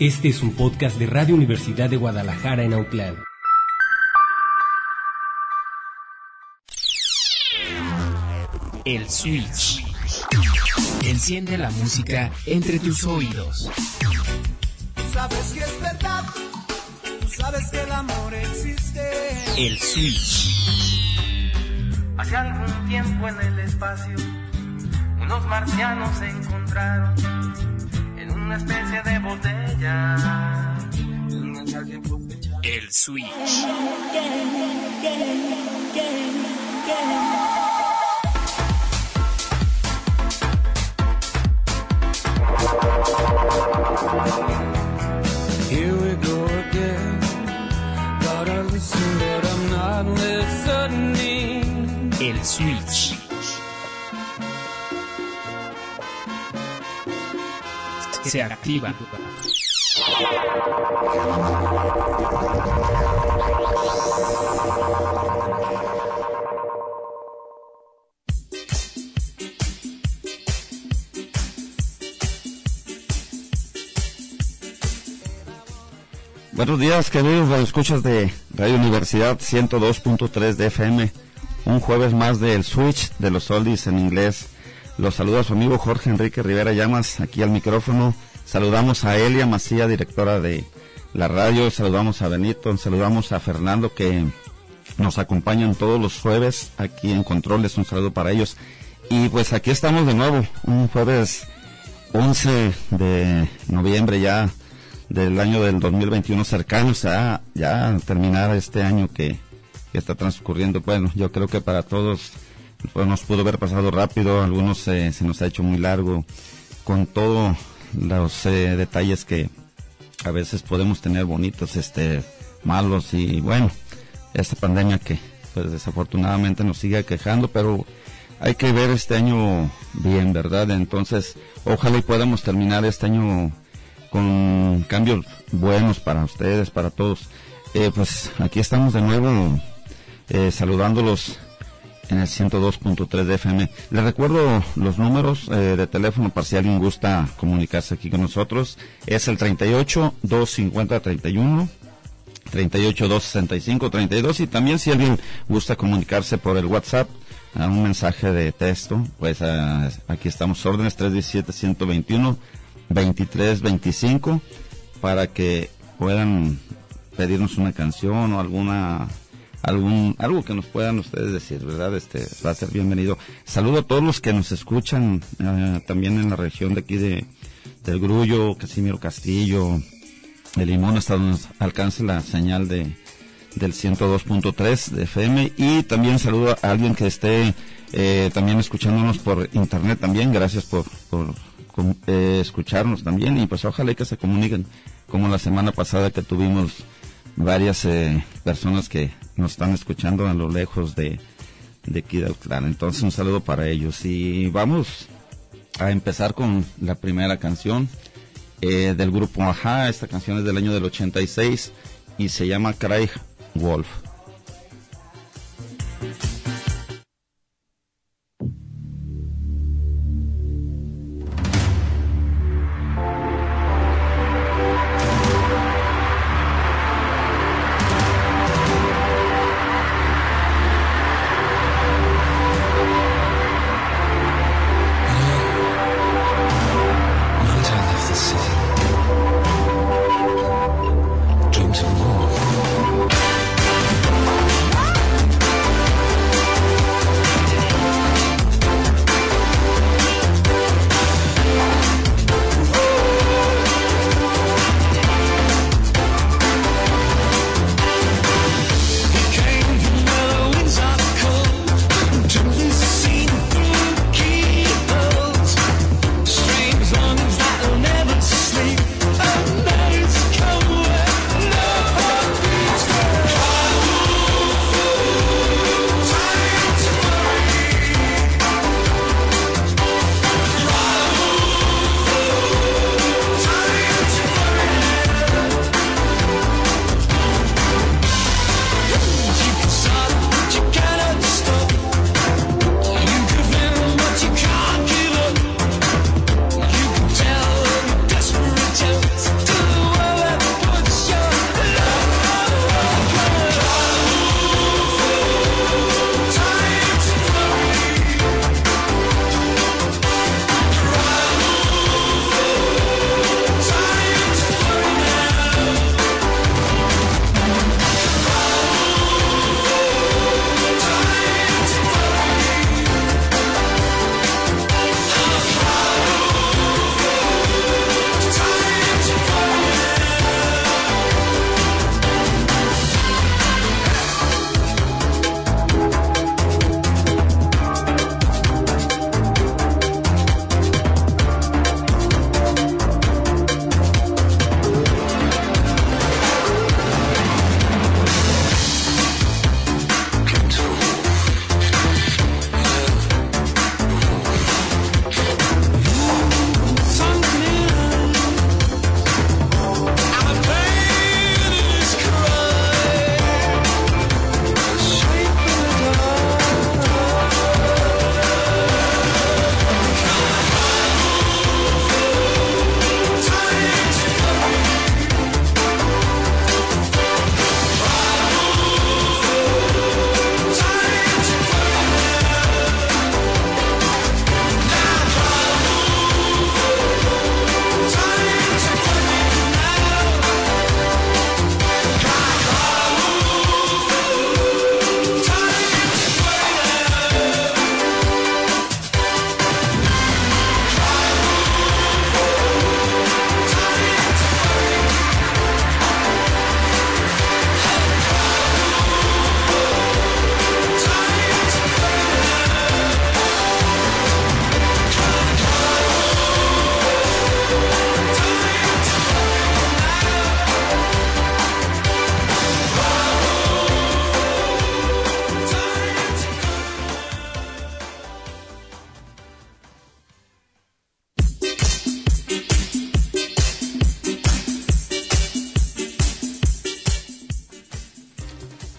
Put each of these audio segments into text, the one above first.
Este es un podcast de Radio Universidad de Guadalajara en Autlán. El Switch. Enciende la música entre tus oídos. Tú sabes que es verdad, tú sabes que el amor existe. El Switch. Hace algún tiempo en el espacio, unos marcianos se encontraron en una especie de botella. El Switch. Here we go again. Gotta listen, but I'm not listening. El Switch. Se activa. Buenos días, queridos radioescuchas de Radio Universidad 102.3 de FM. Un jueves más del Switch de los oldies en inglés. Los saluda su amigo Jorge Enrique Rivera Llamas, aquí al micrófono. Saludamos a Elia Macía, directora de la radio. Saludamos a Benito, saludamos a Fernando, que nos acompañan todos los jueves aquí en Controles. Un saludo para ellos. Y pues aquí estamos de nuevo, un jueves 11 de noviembre ya del año del 2021, cercanos a ya terminar este año que está transcurriendo. Bueno, yo creo que para todos pues, nos pudo haber pasado rápido, a algunos se nos ha hecho muy largo, con todos los detalles que a veces podemos tener bonitos, malos, y bueno, esta pandemia que pues desafortunadamente nos sigue quejando, pero hay que ver este año bien, ¿verdad? Entonces, ojalá y podamos terminar este año con cambios buenos para ustedes, para todos. Pues aquí estamos de nuevo saludándolos en el 102.3 de FM. Les recuerdo los números de teléfono para si alguien gusta comunicarse aquí con nosotros. Es el 38-250-31, 38-265-32, y también si alguien gusta comunicarse por el WhatsApp, a un mensaje de texto, pues aquí estamos, órdenes 317-121-2325, para que puedan pedirnos una canción o algo que nos puedan ustedes decir, ¿verdad? Va a ser bienvenido. Saludo a todos los que nos escuchan también en la región de aquí del Grullo, Casimiro Castillo, de Limón, hasta donde nos alcance la señal del 102.3 de FM, y también saludo a alguien que esté también escuchándonos por internet también. Gracias por escucharnos también, y pues ojalá que se comuniquen, como la semana pasada que tuvimos varias personas que nos están escuchando a lo lejos de aquí de Autlán. Entonces un saludo para ellos, y vamos a empezar con la primera canción del grupo Ajá. Esta canción es del año del 86 y se llama Cry Wolf. Dreams of war.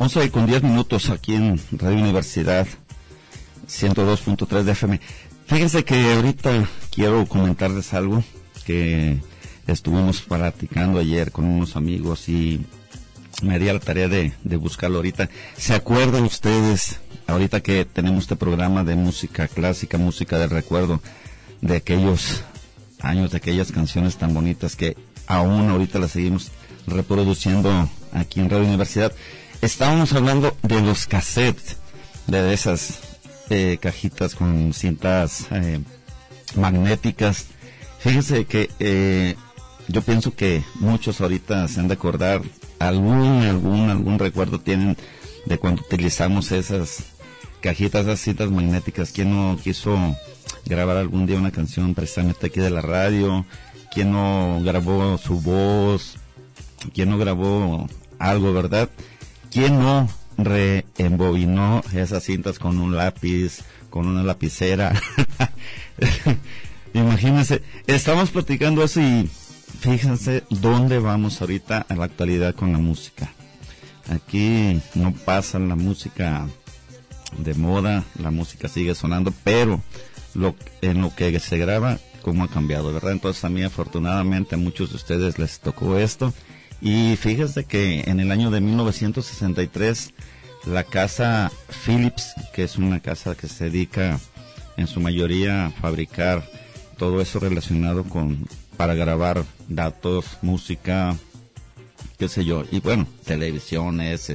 11:10 aquí en Radio Universidad 102.3 de FM. Fíjense que ahorita quiero comentarles algo que estuvimos platicando ayer con unos amigos y me di a la tarea de buscarlo ahorita. ¿Se acuerdan ustedes, ahorita que tenemos este programa de música clásica, música del recuerdo, de aquellos años, de aquellas canciones tan bonitas que aún ahorita las seguimos reproduciendo aquí en Radio Universidad? Estábamos hablando de los cassettes, de esas cajitas con cintas magnéticas. Fíjense que yo pienso que muchos ahorita se han de acordar, algún recuerdo tienen de cuando utilizamos esas cajitas, esas cintas magnéticas. ¿Quién no quiso grabar algún día una canción precisamente aquí de la radio? ¿Quién no grabó su voz? ¿Quién no grabó algo, verdad? ¿Quién no reembobinó esas cintas con un lápiz, con una lapicera? Imagínense, estamos platicando eso y fíjense dónde vamos ahorita en la actualidad con la música. Aquí no pasa la música de moda, la música sigue sonando, pero en lo que se graba, cómo ha cambiado, ¿verdad? Entonces a mí afortunadamente a muchos de ustedes les tocó esto. Y fíjense que en el año de 1963 la casa Philips, que es una casa que se dedica en su mayoría a fabricar todo eso relacionado para grabar datos, música, qué sé yo, y bueno, televisiones,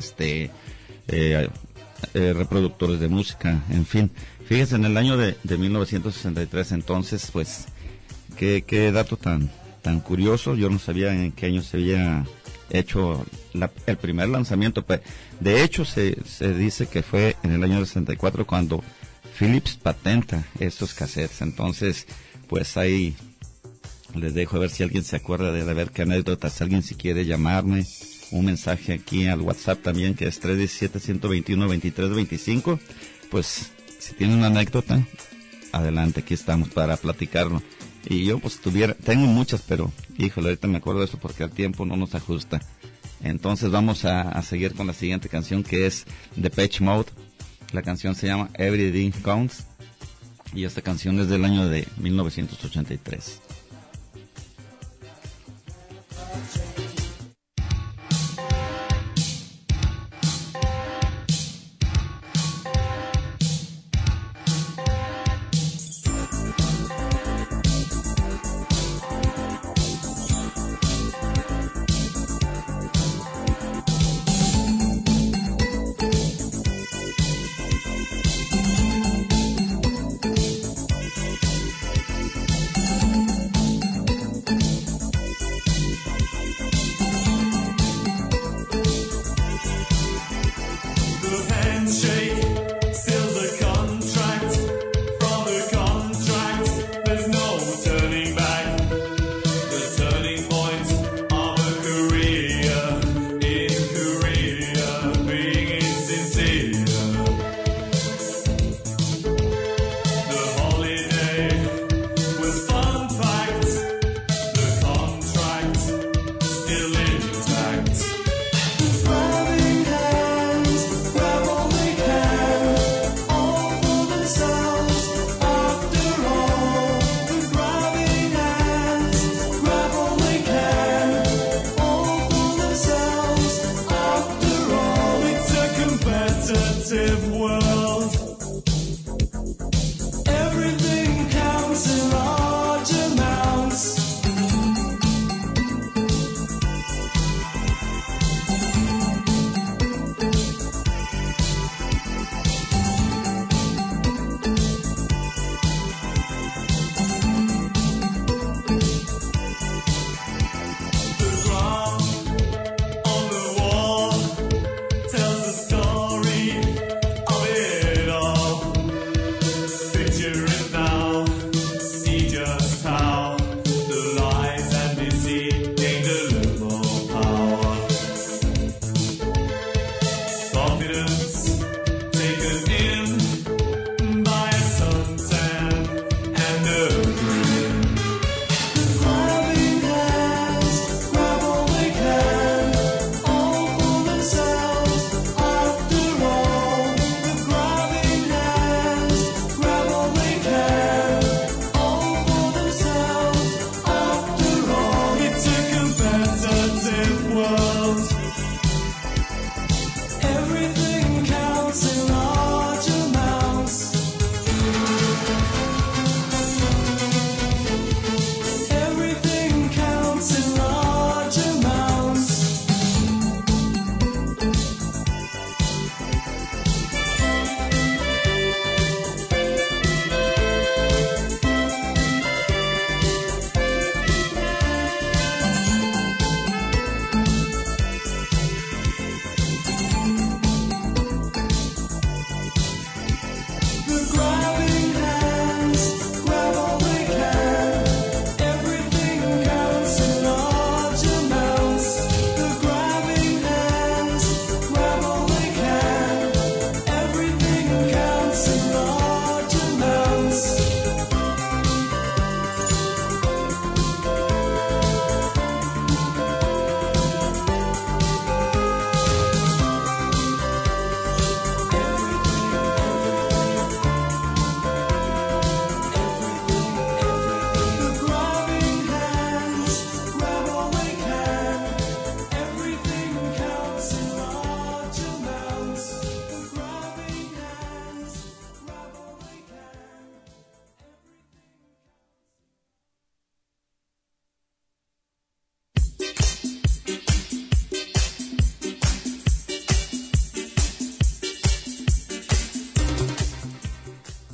reproductores de música, en fin. Fíjense, en el año de 1963 entonces, pues, qué dato tan curioso. Yo no sabía en qué año se había hecho el primer lanzamiento. De hecho, se dice que fue en el año 64 cuando Philips patenta estos cassettes. Entonces, pues ahí les dejo a ver si alguien se acuerda de ver qué anécdotas. Alguien si quiere llamarme, un mensaje aquí al WhatsApp también, que es 317-121-2325. Pues si tienen una anécdota, adelante, aquí estamos para platicarlo. Y yo pues tengo muchas, pero híjole, ahorita me acuerdo de eso porque el tiempo no nos ajusta. Entonces vamos a seguir con la siguiente canción, que es Depeche Mode. La canción se llama Everything Counts y esta canción es del año de 1983.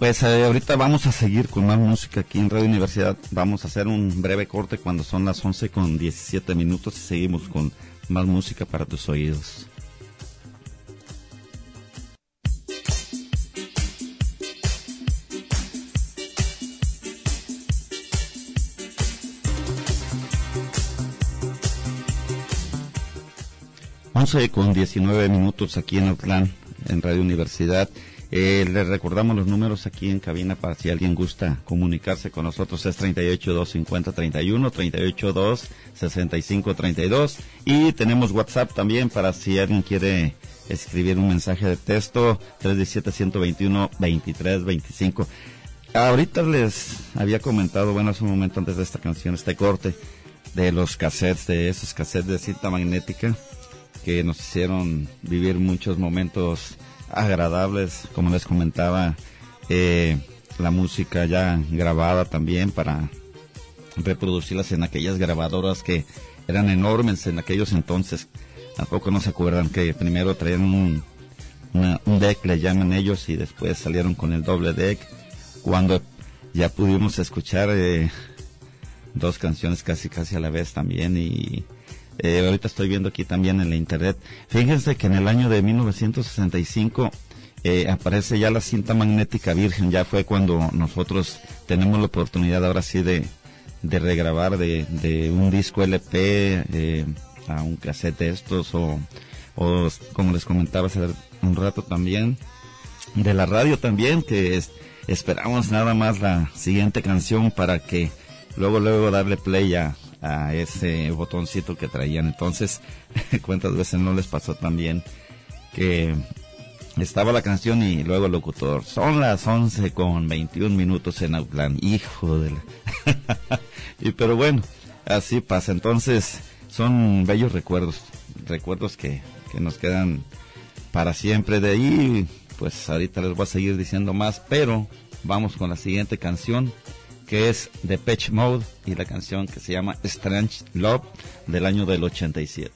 Pues ahorita vamos a seguir con más música aquí en Radio Universidad. Vamos a hacer un breve corte cuando son las 11:17 y seguimos con más música para tus oídos. Con 19 minutos aquí en Autlán, en Radio Universidad. Les recordamos los números aquí en cabina para si alguien gusta comunicarse con nosotros. Es 38-250-31, 38-265-32. Y tenemos WhatsApp también para si alguien quiere escribir un mensaje de texto, 317-121-2325. Ahorita les había comentado, bueno, hace un momento antes de esta canción, este corte de los cassettes, de esos cassettes de cinta magnética, que nos hicieron vivir muchos momentos agradables, como les comentaba, la música ya grabada también para reproducirlas en aquellas grabadoras que eran enormes en aquellos entonces. Tampoco no se acuerdan que primero traían un deck, le llaman ellos, y después salieron con el doble deck, cuando ya pudimos escuchar dos canciones casi a la vez también. Y ahorita estoy viendo aquí también en la internet. Fíjense que en el año de 1965 aparece ya la cinta magnética virgen. Ya fue cuando nosotros tenemos la oportunidad ahora sí de regrabar de un disco LP a un cassette de estos, o como les comentaba hace un rato también, de la radio también, que esperamos nada más la siguiente canción para que luego darle play a ese botoncito que traían. Entonces, cuántas veces no les pasó también que estaba la canción y luego el locutor: son las 11:21 en Autlán. Hijo de la... pero bueno, así pasa. Entonces, son bellos recuerdos que nos quedan para siempre. De ahí, pues ahorita les voy a seguir diciendo más, pero vamos con la siguiente canción, que es Depeche Mode, y la canción que se llama Strange Love, del año del 87.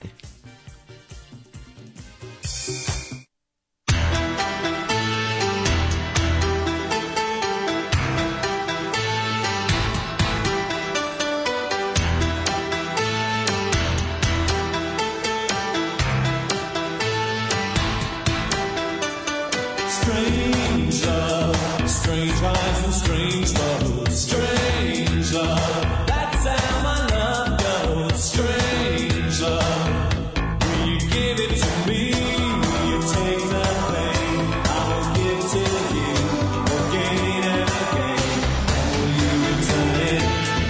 Strange eyes and strange love, strange love. That's how my love goes. Strange love. Will you give it to me? Will you take the pain? I will give to you again and again. Will you return it?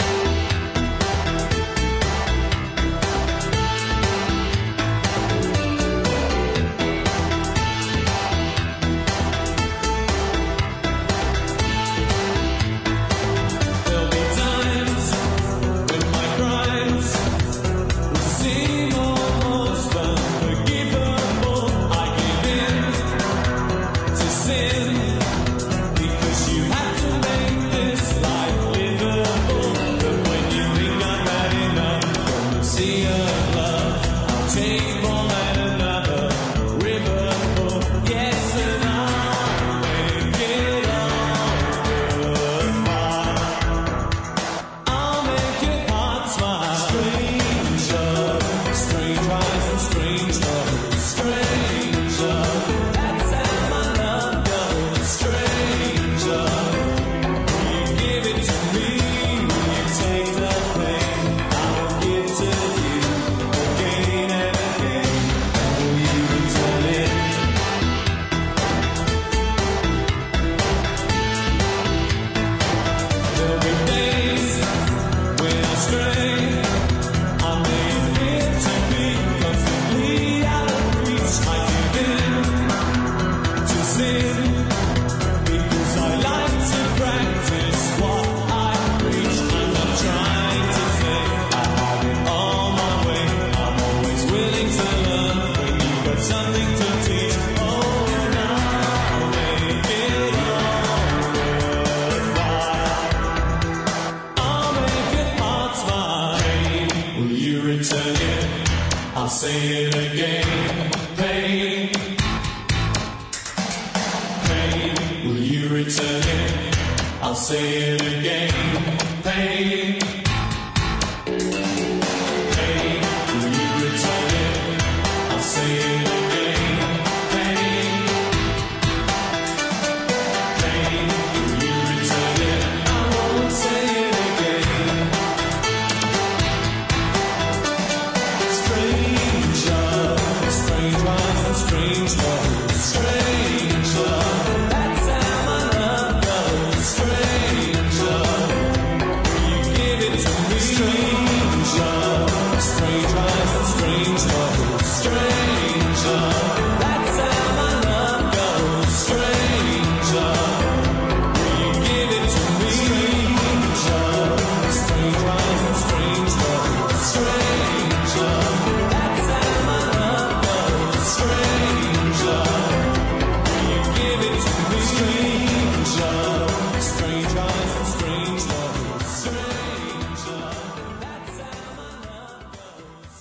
I'll say it again. Pain, pain, will you return it? say it again. Pain. Pain. Will you return it? I'll say it again. Pain. Pain. Will you return it? I won't say it again. Strange love, strange life and strange love, strange love. That's how my love goes. Strange love, will you give it to me? Strange love, strange life and strange love, strange love. That's how my love goes. Strange love, will you give it to me? Strange love, strange life and strange love, strange love. That's how my love goes. Strange love, will you give it to me? Strange love, strange life and strange love, strange love. That's how my love goes.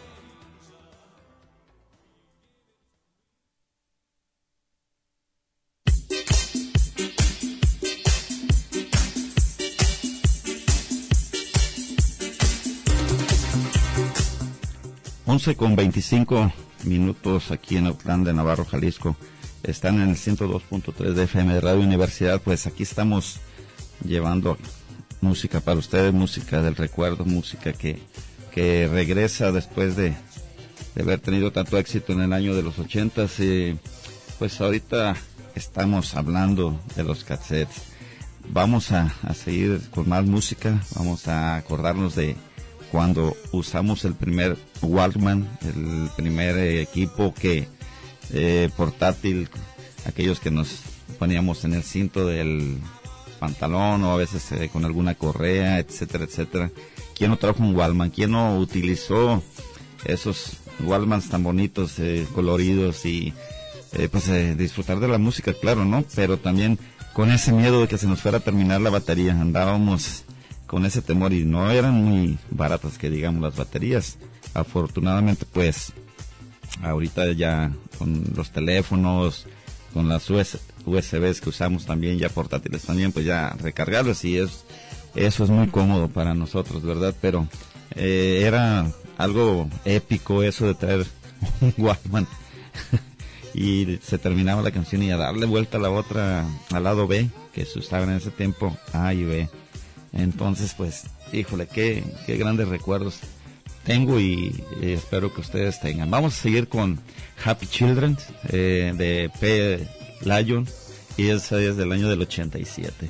Once con 25 minutos aquí en Autlán de Navarro, Jalisco. Están en el 102.3 de FM de Radio Universidad. Pues aquí estamos llevando música para ustedes, música del recuerdo, música que regresa después de haber tenido tanto éxito en el año de los 80s. Pues ahorita estamos hablando de los cassettes. Vamos a seguir con más música, vamos a acordarnos de cuando usamos el primer Walkman, el primer equipo que portátil, aquellos que nos poníamos en el cinto del pantalón o a veces con alguna correa, etcétera, etcétera. ¿Quién no trajo un Walkman? ¿Quién no utilizó esos Walkmans tan bonitos, coloridos y disfrutar de la música, claro, ¿no? Pero también con ese miedo de que se nos fuera a terminar la batería, andábamos con ese temor y no eran muy baratas que digamos las baterías. Afortunadamente pues ahorita ya con los teléfonos, con las USBs que usamos también ya portátiles también, pues ya recargarlos y eso es muy cómodo para nosotros, ¿verdad? Pero era algo épico eso de traer un Walkman y se terminaba la canción y a darle vuelta a la otra, al lado B, que se usaba en ese tiempo, A y B. Entonces, pues, híjole, qué grandes recuerdos tengo y espero que ustedes tengan. Vamos a seguir con Happy Children de P. Lion y esa es del año del 87.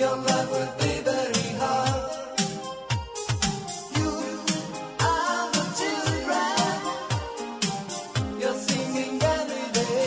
your love will be very hard. You are the children, you're singing every day.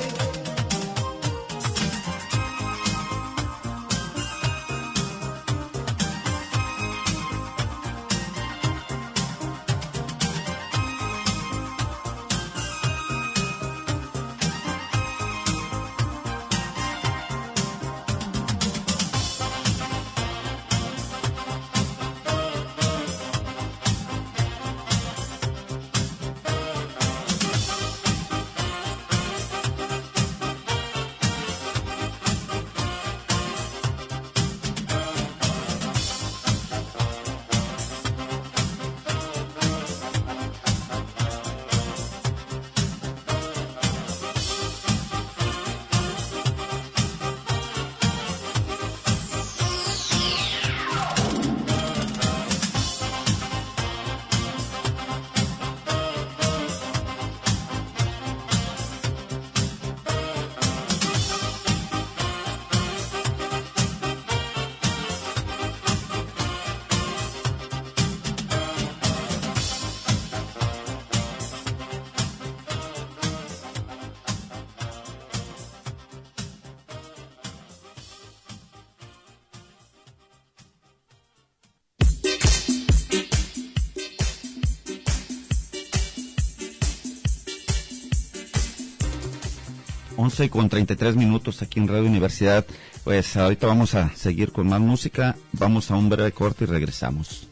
Con 33 minutos aquí en Radio Universidad. Pues ahorita vamos a seguir con más música, vamos a un breve corte y regresamos.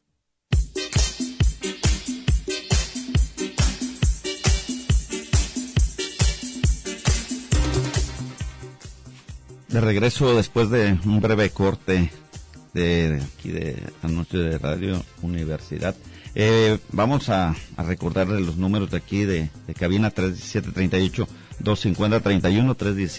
De regreso después de un breve corte de aquí de Anoche de Radio Universidad. Vamos a recordarle los números de aquí de cabina: 317-38-250-31,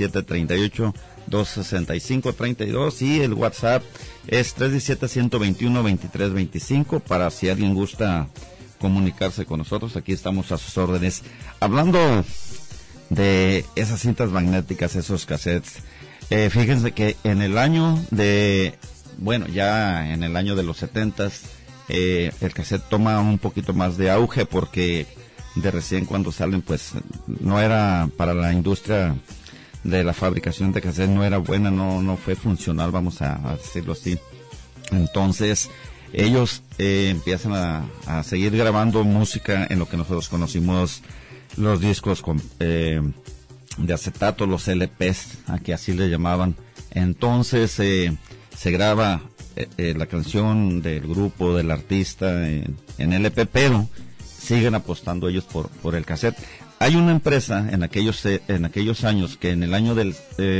317-38-265-32, y el WhatsApp es 317-121-2325 para si alguien gusta comunicarse con nosotros. Aquí estamos a sus órdenes. Hablando de esas cintas magnéticas, esos cassettes, fíjense que en el año de, bueno, ya en el año de los 70s, el cassette toma un poquito más de auge porque de recién cuando salen, pues no era para la industria de la fabricación de cassette, no era buena, no fue funcional, vamos a decirlo así. Entonces ellos empiezan a seguir grabando música en lo que nosotros conocimos los discos de acetato, los LPs, aquí así le llamaban. Entonces se graba la canción del grupo, del artista en LP, pero siguen apostando ellos por el cassette. Hay una empresa en aquellos años que en el año del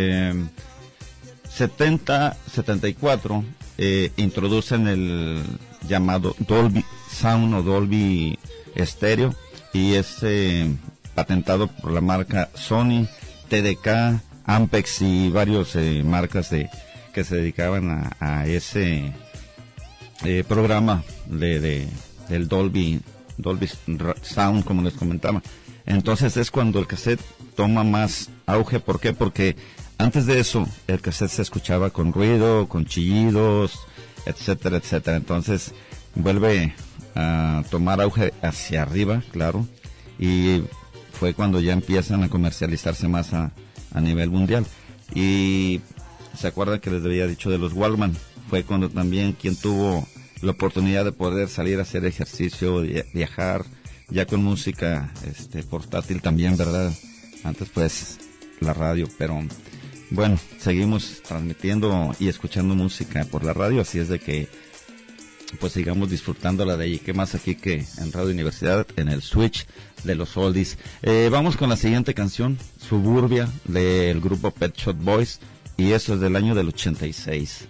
74 introducen el llamado Dolby Sound o Dolby Stereo, y es patentado por la marca Sony, TDK, Ampex y varios marcas que se dedicaban a ese programa del Dolby Sound, como les comentaba. Entonces es cuando el cassette toma más auge. ¿Por qué? Porque antes de eso el cassette se escuchaba con ruido, con chillidos, etcétera, etcétera. Entonces vuelve a tomar auge hacia arriba, claro, y fue cuando ya empiezan a comercializarse más a nivel mundial. Y se acuerdan que les había dicho de los Walkman, fue cuando también quien tuvo la oportunidad de poder salir a hacer ejercicio, viajar, ya con música portátil también, ¿verdad? Antes pues la radio, pero bueno, seguimos transmitiendo y escuchando música por la radio, así es de que pues sigamos disfrutándola de ahí. ¿Qué más aquí que en Radio Universidad, en el switch de los oldies? Vamos con la siguiente canción, Suburbia, del grupo Pet Shop Boys, y eso es del año del 86.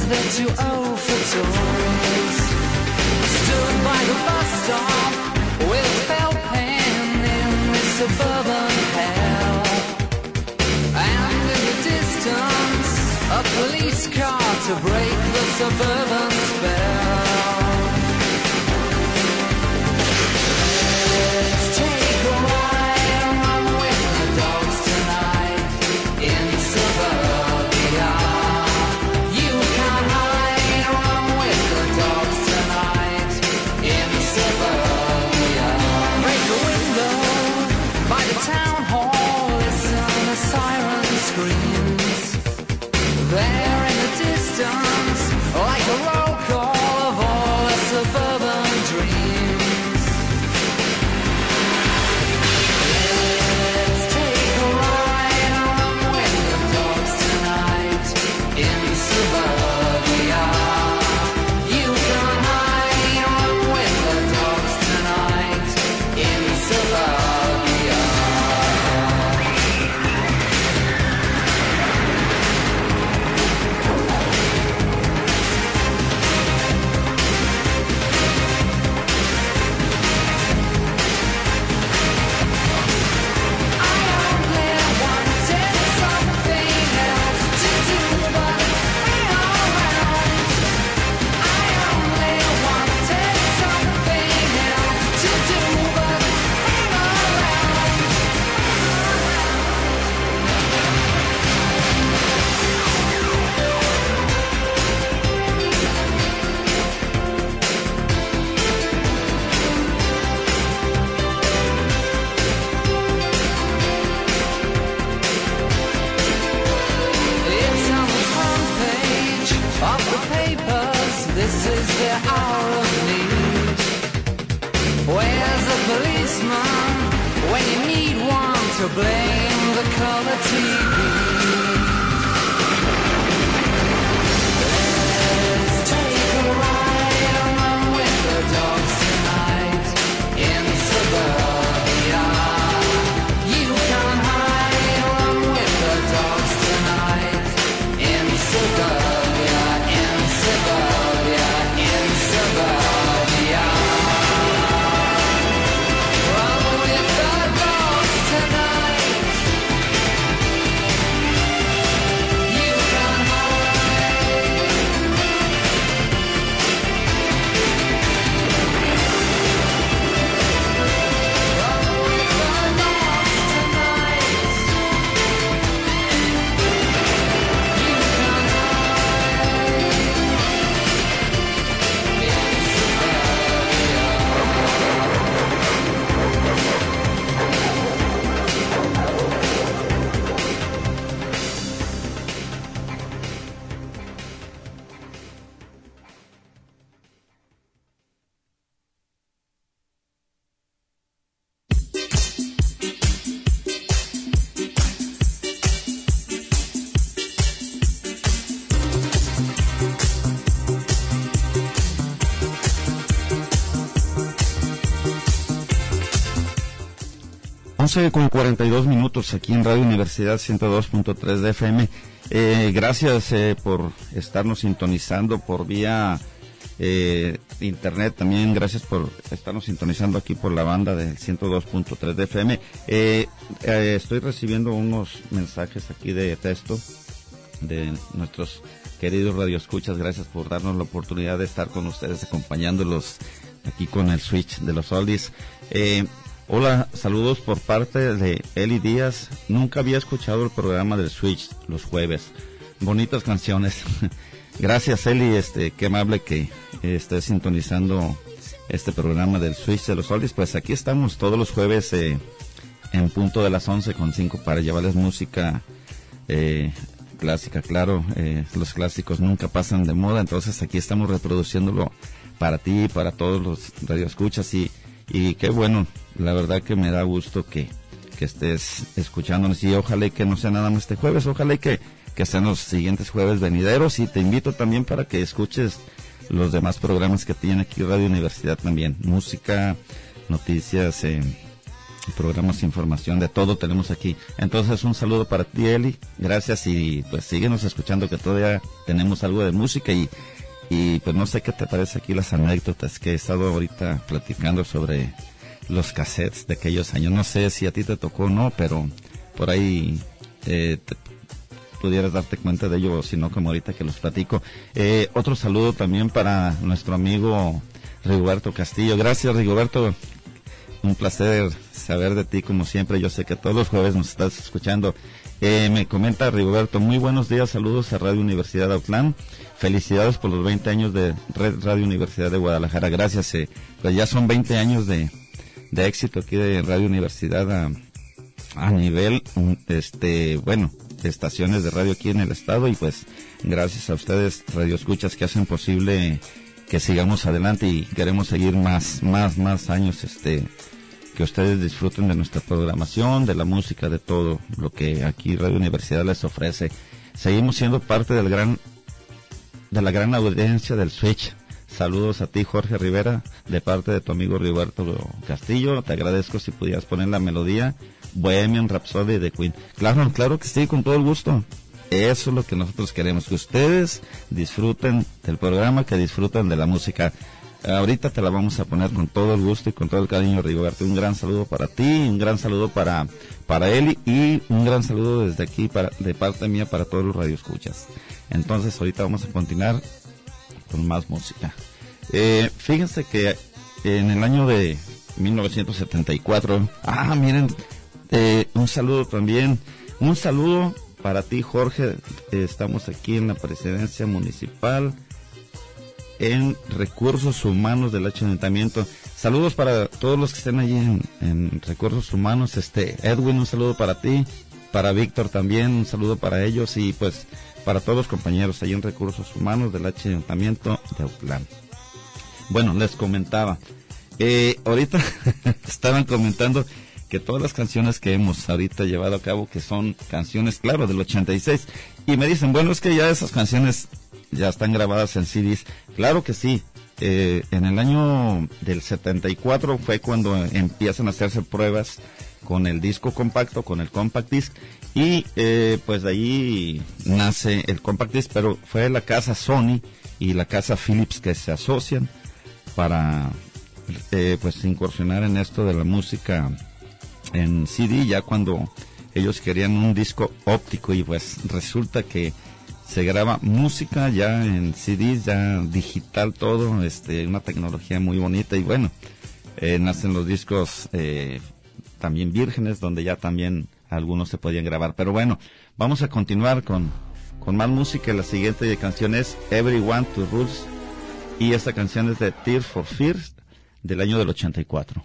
that you owe for toys. Stood by the bus stop with a felt pen in this suburban hell. And in the distance, a police car to break the suburban spell. Let's take a ride and run with the dogs tonight in suburbia. You can hide and run with the dogs tonight in suburbia. Break a window by the town hall, listen to siren screams. There in the distance, like a roll call of all the suburban dreams. Let's take a ride and run with the dogs tonight in suburbia. You can hide and run with the dogs tonight in suburbia. It's on the front page of the papers. This is the hour of need. Where's the policeman when you need one to blame the color TV? Let's take a ride and run with the dogs tonight in suburbia. You can hide and run with the dogs tonight in suburbia, in suburbia, in suburbia. Run with the dogs tonight. You can hide. Run with the dogs tonight. You can hide. In con 42 minutos aquí en Radio Universidad 102.3 de FM. Gracias por estarnos sintonizando por vía internet. También gracias por estarnos sintonizando aquí por la banda del 102.3 de FM. Estoy recibiendo unos mensajes aquí de texto de nuestros queridos radioescuchas. Gracias por darnos la oportunidad de estar con ustedes, acompañándolos aquí con el switch de los oldies. Hola, saludos por parte de Eli Díaz. Nunca había escuchado el programa del Switch los jueves. Bonitas canciones. Gracias, Eli, qué amable que estés sintonizando este programa del Switch de los Oldies. Pues aquí estamos todos los jueves en punto de las 11:05 para llevarles música clásica, claro. Los clásicos nunca pasan de moda, entonces aquí estamos reproduciéndolo para ti y para todos los radioescuchas y qué bueno, la verdad que me da gusto que estés escuchándonos y ojalá y que no sea nada más este jueves, ojalá y que sean los siguientes jueves venideros, y te invito también para que escuches los demás programas que tiene aquí Radio Universidad también, música, noticias, programas de información, de todo tenemos aquí. Entonces un saludo para ti, Eli, gracias, y pues síguenos escuchando, que todavía tenemos algo de música, y pues no sé qué te parece aquí las anécdotas que he estado ahorita platicando sobre los cassettes de aquellos años. No sé si a ti te tocó o no, pero por ahí pudieras darte cuenta de ello, o si no, como ahorita que los platico. Otro saludo también para nuestro amigo Rigoberto Castillo. Gracias, Rigoberto, un placer saber de ti como siempre. Yo sé que todos los jueves nos estás escuchando. Me comenta Rigoberto: muy buenos días, saludos a Radio Universidad de Autlán, felicidades por los 20 años de Red Radio Universidad de Guadalajara. Gracias, pues ya son 20 años de éxito aquí de Radio Universidad a nivel, bueno, de estaciones de radio aquí en el estado, y pues gracias a ustedes, radioescuchas, que hacen posible que sigamos adelante, y queremos seguir más años, que ustedes disfruten de nuestra programación, de la música, de todo lo que aquí Radio Universidad les ofrece. Seguimos siendo parte de la gran audiencia del Switch. Saludos a ti, Jorge Rivera, de parte de tu amigo Rigoberto Castillo. Te agradezco si pudieras poner la melodía Bohemian Rhapsody de Queen. Claro que sí, con todo el gusto. Eso es lo que nosotros queremos, que ustedes disfruten del programa, que disfruten de la música. Ahorita te la vamos a poner con todo el gusto y con todo el cariño, Rigoberto. Un gran saludo para ti, un gran saludo para Eli, y un gran saludo desde aquí de parte mía para todos los radioescuchas. Entonces ahorita vamos a continuar con más música. Fíjense que en el año de 1974, miren, un saludo también, un saludo para ti, Jorge. Estamos aquí en la presidencia municipal, en Recursos Humanos del Ayuntamiento. Saludos para todos los que estén allí en Recursos Humanos. Edwin, un saludo para ti, para Víctor también, un saludo para ellos, y pues para todos los compañeros allí en Recursos Humanos del Ayuntamiento de Autlán. Bueno, les comentaba, ahorita estaban comentando que todas las canciones que hemos ahorita llevado a cabo, que son canciones, claro, del 86, y me dicen, bueno, es que ya esas canciones ya están grabadas en CDs. Claro que sí. En el año del 74 fue cuando empiezan a hacerse pruebas con el disco compacto, con el compact disc, y pues de ahí nace el compact disc, pero fue la casa Sony y la casa Philips que se asocian para pues incursionar en esto de la música en CD, ya cuando ellos querían un disco óptico, y pues resulta que se graba música ya en CDs, ya digital todo, una tecnología muy bonita, y bueno, nacen los discos también vírgenes, donde ya también algunos se podían grabar. Pero bueno, vamos a continuar con más música. La siguiente canción es Everyone to Rules, y esta canción es de Tears for Fears del año del 84.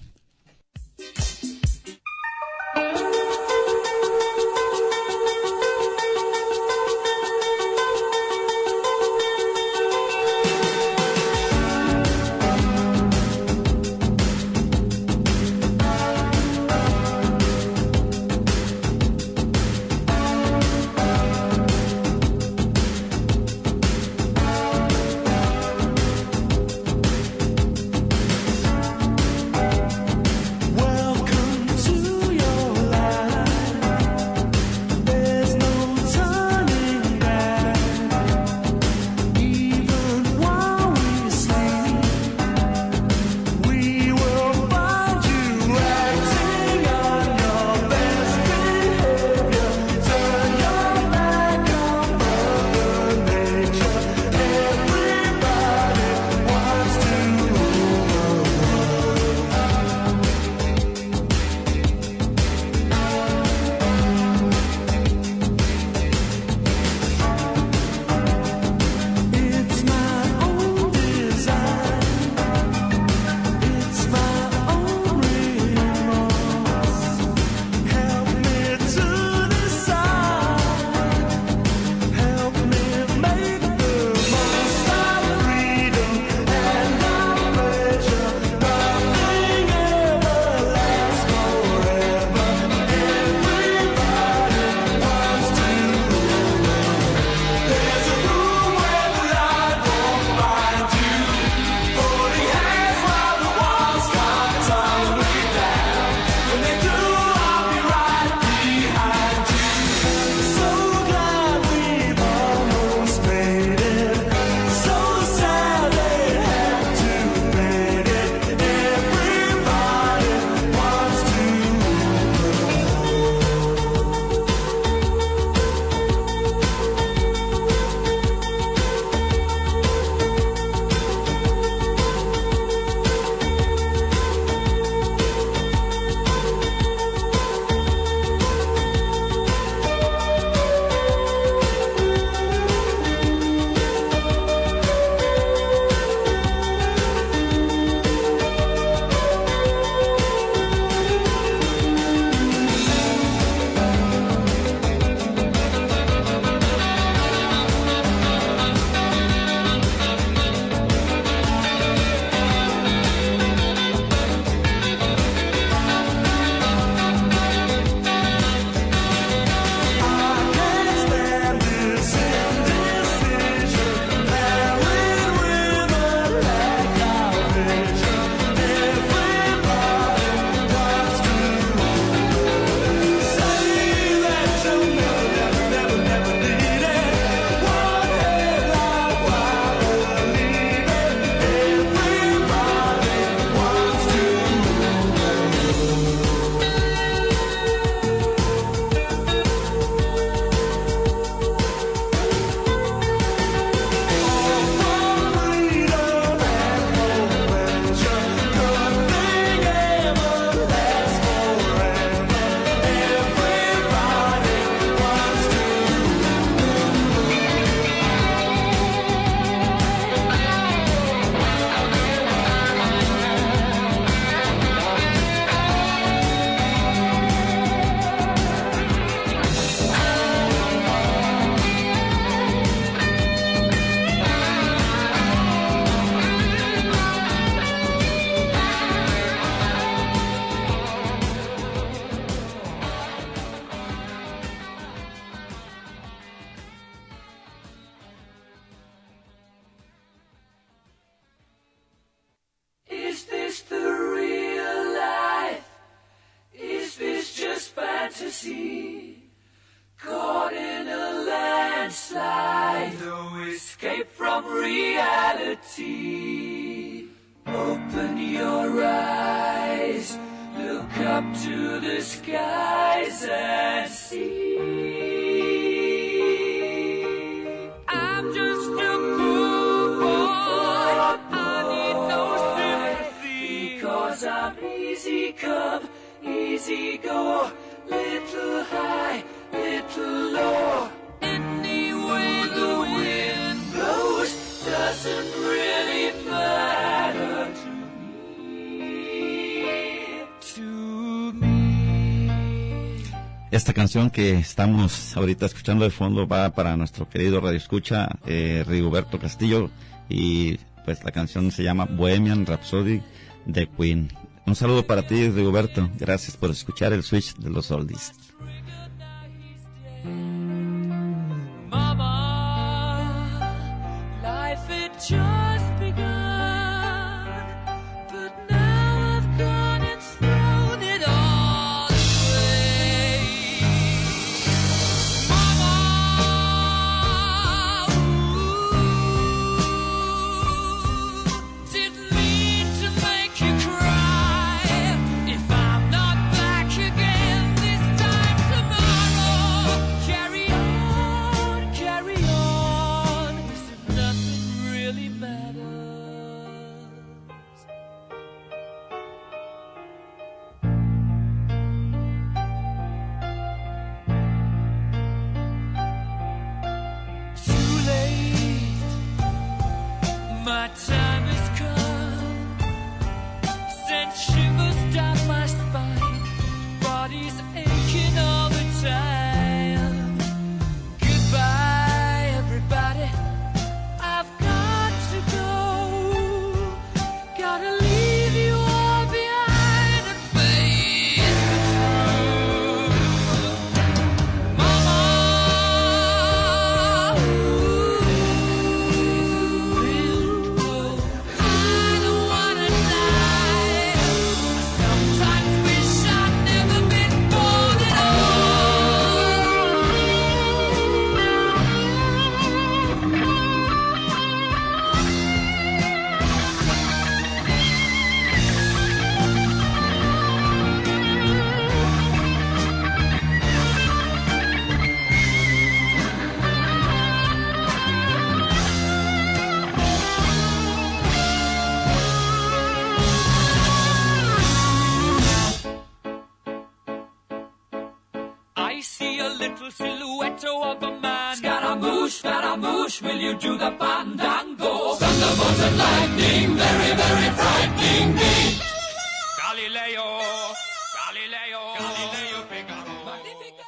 escape from reality. Open your eyes, look up to the skies and see. I'm just a poor boy, I need no sympathy, because I'm easy come, easy go, little high, little low. Any way the wind blows doesn't really matter to me. Esta canción que estamos ahorita escuchando de fondo va para nuestro querido radioescucha Rigoberto Castillo, y pues la canción se llama Bohemian Rhapsody de Queen. Un saludo para ti, Rigoberto. Gracias por escuchar el Switch de los Oldies. Mama, life had just begun, but now I've gone and thrown it all away. Mama, didn't mean to make you cry. If I'm not back again this time tomorrow, carry on, as if nothing really matters. Too late, my time has come. Sent shivers down my spine, body's aching all the time. Goodbye, everybody, I've got to go. Gotta leave you all behind and face the truth. Mama, I don't wanna die. I sometimes wish I'd never been born at I see a little silhouette of a man. Scaramouche, will you do the fandango? Thunderbolts and lightning, very, very frightening me. Galileo, Figaro. Magnifico.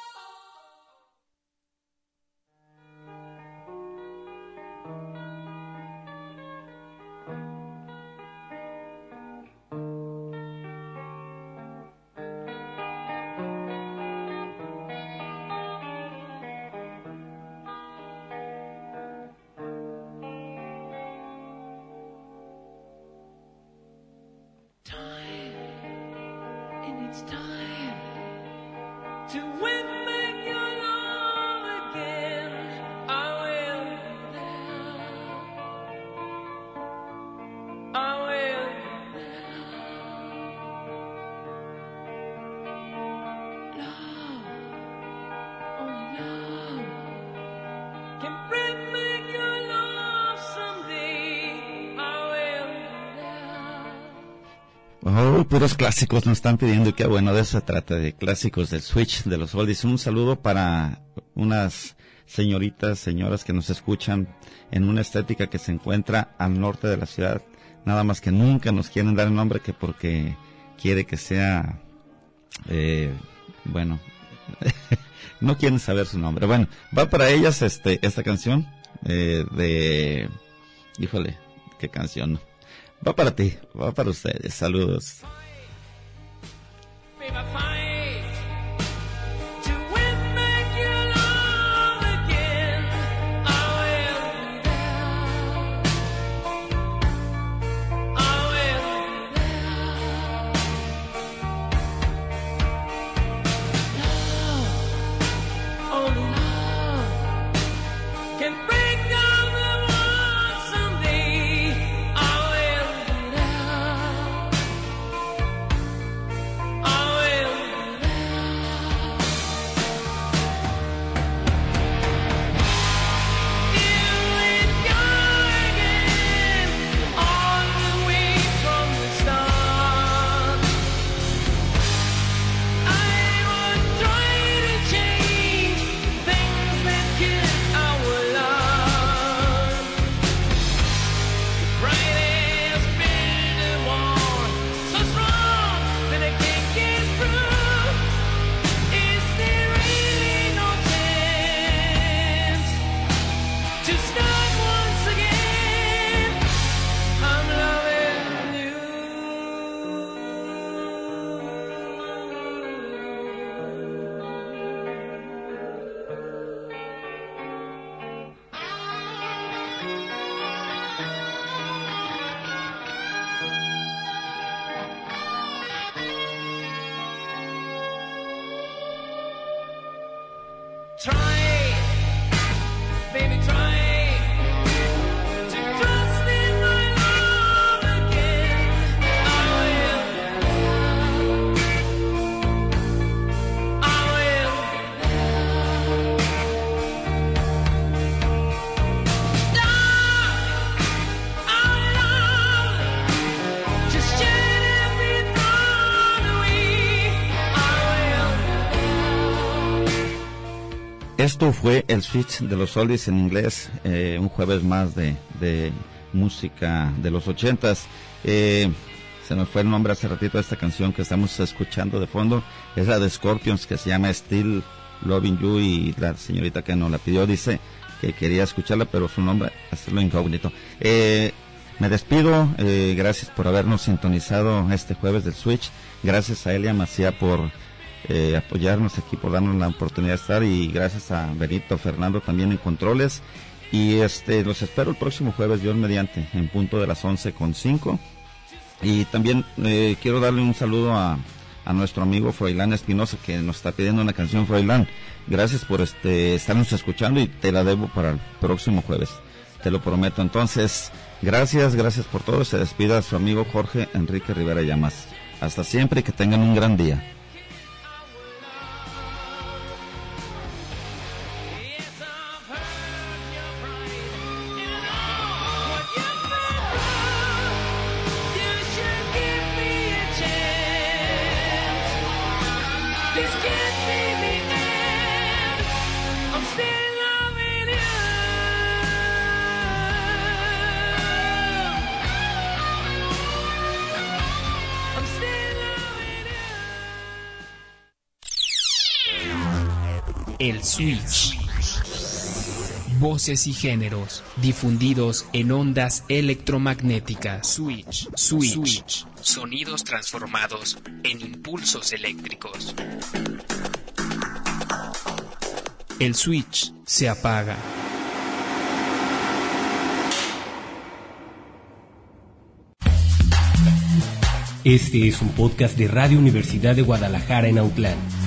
It's time to win back your love again. I will be there. I will be there. Love, only love can bring back your love someday. I will be there. Oh, puros clásicos nos están pidiendo, y qué bueno, de eso se trata, de clásicos del Switch de los Oldies. Un saludo para unas señoras que nos escuchan en una estética que se encuentra al norte de la ciudad, nada más que nunca nos quieren dar el nombre, que porque quiere que sea, bueno, no quieren saber su nombre. Bueno, va para ellas esta canción, híjole, qué canción. Va para ti, va para ustedes. Saludos. Be my fight to win back your love again. I will be there. I will be there. Love, only love can bring down the world. esto fue el Switch de los oldies en inglés, un jueves más de música de los 80s. Se nos fue el nombre hace ratito de esta canción que estamos escuchando de fondo, es la de Scorpions, que se llama Still Loving You, y la señorita que nos la pidió dice que quería escucharla, pero su nombre, hacerlo incógnito. Me despido, gracias por habernos sintonizado este jueves del Switch, gracias a Elia Macía por apoyarnos aquí, por darnos la oportunidad de estar, y gracias a Benito Fernando también en controles, y los espero el próximo jueves, Dios mediante, en punto de las 11:05. Y también quiero darle un saludo a nuestro amigo Froilán Espinosa, que nos está pidiendo una canción. Froilán, gracias por estarnos escuchando, y te la debo para el próximo jueves, te lo prometo. Entonces, gracias por todo. Se despida su amigo Jorge Enrique Rivera Llamas. Hasta siempre y que tengan un gran día. El Switch. Voces y géneros difundidos en ondas electromagnéticas. Switch. Sonidos transformados en impulsos eléctricos. El Switch se apaga. Este es un podcast de Radio Universidad de Guadalajara en Autlán.